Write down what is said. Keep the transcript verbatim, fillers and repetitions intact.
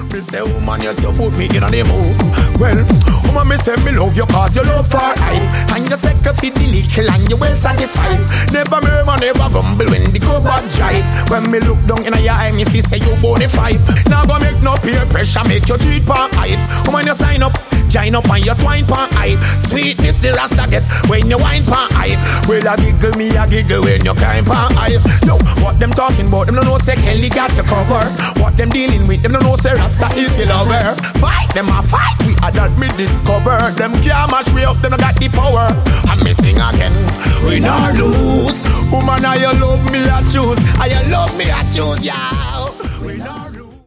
Me say, woman, yes, you put me in on the mood. Well, woman, me say, me love you cause you love for hype. And you say, you fit the little and you well satisfied. Never murmur, never grumble when the cupboard's dry. When me look down in your eye, me see, say, you bonafide. Now go make no peer pressure, make your treat pan hype. Woman, you sign up, join up and you twine pan hype. Sweetness the rasta get when you wine pan hype. Well, I giggle, me I giggle when you climb pan hype. Yo, what them talking about, them don't know say Kelly got you covered. What them dealing with, them don't know say Rasta is the lover. Fight them a fight, we had that me discover. Them can't match we up, them don't got the power. I'm missing again, we not lose. Woman, I you love me, I choose. I you love me, I choose, yeah.